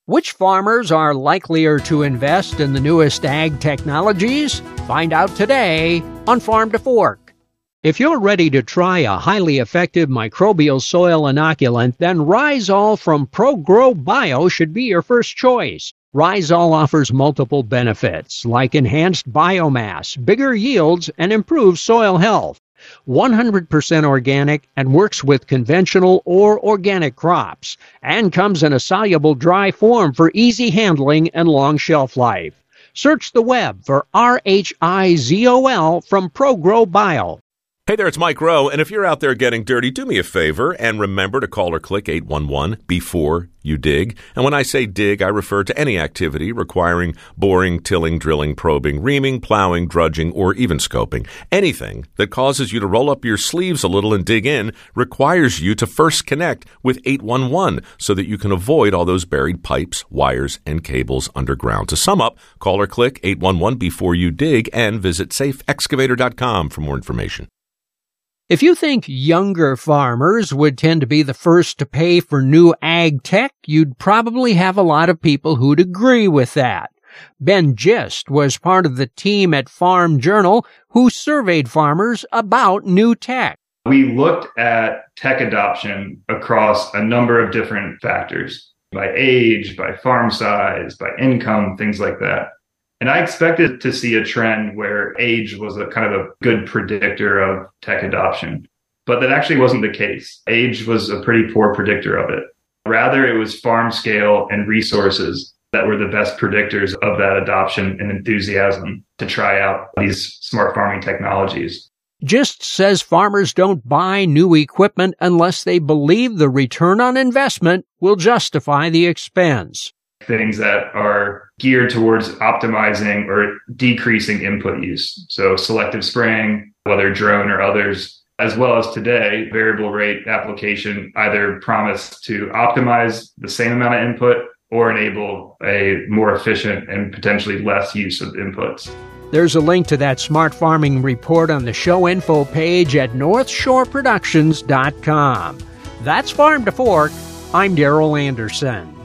Which farmers are likelier to invest in the newest ag technologies? Find out today on Farm to Fork. If you're ready to try a highly effective microbial soil inoculant, then Rhizol from ProGrow Bio should be your first choice. Rhizol offers multiple benefits like enhanced biomass, bigger yields, and improved soil health. 100% organic and works with conventional or organic crops, and comes in a soluble dry form for easy handling and long shelf life. Search the web for RHIZOL from ProGrow Bio. Hey there, it's Mike Rowe, and if you're out there getting dirty, do me a favor and remember to call or click 811 before you dig. And when I say dig, I refer to any activity requiring boring, tilling, drilling, probing, reaming, plowing, drudging, or even scoping. Anything that causes you to roll up your sleeves a little and dig in requires you to first connect with 811 so that you can avoid all those buried pipes, wires, and cables underground. To sum up, call or click 811 before you dig and visit safeexcavator.com for more information. If you think younger farmers would tend to be the first to pay for new ag tech, you'd probably have a lot of people who'd agree with that. Ben Gist was part of the team at Farm Journal who surveyed farmers about new tech. We looked at tech adoption across a number of different factors, by age, by farm size, by income, things like that. And I expected to see a trend where age was a kind of a good predictor of tech adoption, but that actually wasn't the case. Age was a pretty poor predictor of it. Rather, it was farm scale and resources that were the best predictors of that adoption and enthusiasm to try out these smart farming technologies. Gist says farmers don't buy new equipment unless they believe the return on investment will justify the expense. Things that are geared towards optimizing or decreasing input use. So selective spraying, whether drone or others, as well as today, variable rate application either promise to optimize the same amount of input or enable a more efficient and potentially less use of inputs. There's a link to that smart farming report on the show info page at northshoreproductions.com. That's Farm to Fork. I'm Darrell Anderson.